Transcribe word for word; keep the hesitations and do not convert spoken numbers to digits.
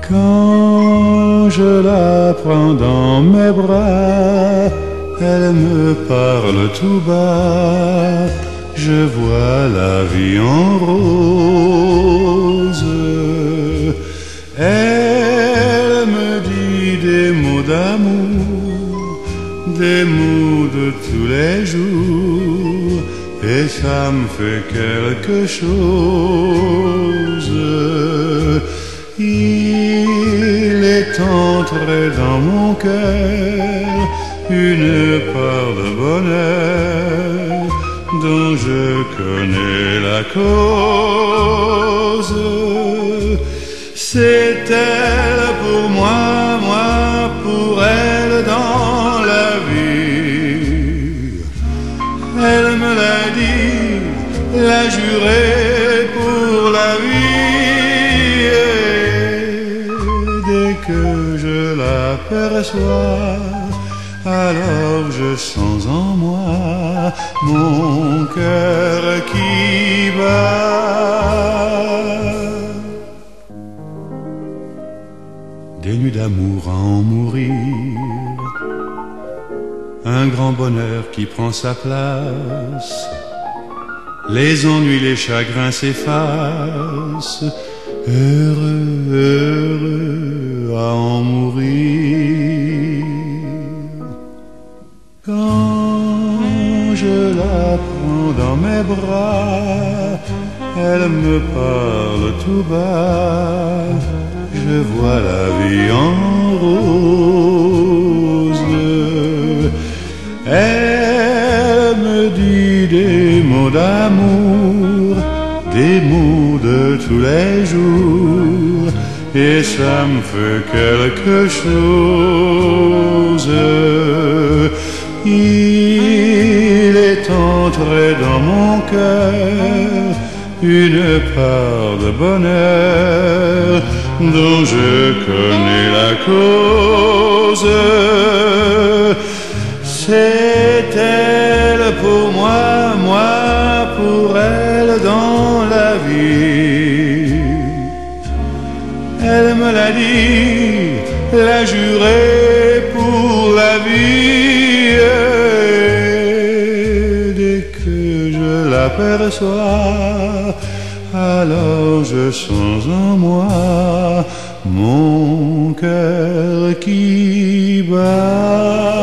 Quand je la prends dans mes bras, elle me parle tout bas, je vois la vie en rose. Elle me dit des mots d'amour, des mots de tous les jours, et ça me fait quelque chose. Il est entré dans mon cœur une part de bonheur dont je connais la cause. C'est elle pour moi, moi pour elle dans la vie. Elle me l'a dit, l'a juré pour la vie. Dès que je l'aperçois, alors je sens en moi mon cœur qui bat. Des nuits d'amour à en mourir, un grand bonheur qui prend sa place, les ennuis, les chagrins s'effacent, heureux, heureux à en mourir. Quand je la prends dans mes bras, elle me parle tout bas, je vois la vie en rose. Elle me dit des mots d'amour, des mots de tous les jours, et ça me fait quelque chose. Il est entré dans mon cœur une part de bonheur dont je connais la cause. C'est elle pour moi, moi pour elle dans la vie. Elle me l'a dit, l'a juré pour la vie. Dès que je l'aperçois, alors je sens en moi mon cœur qui bat.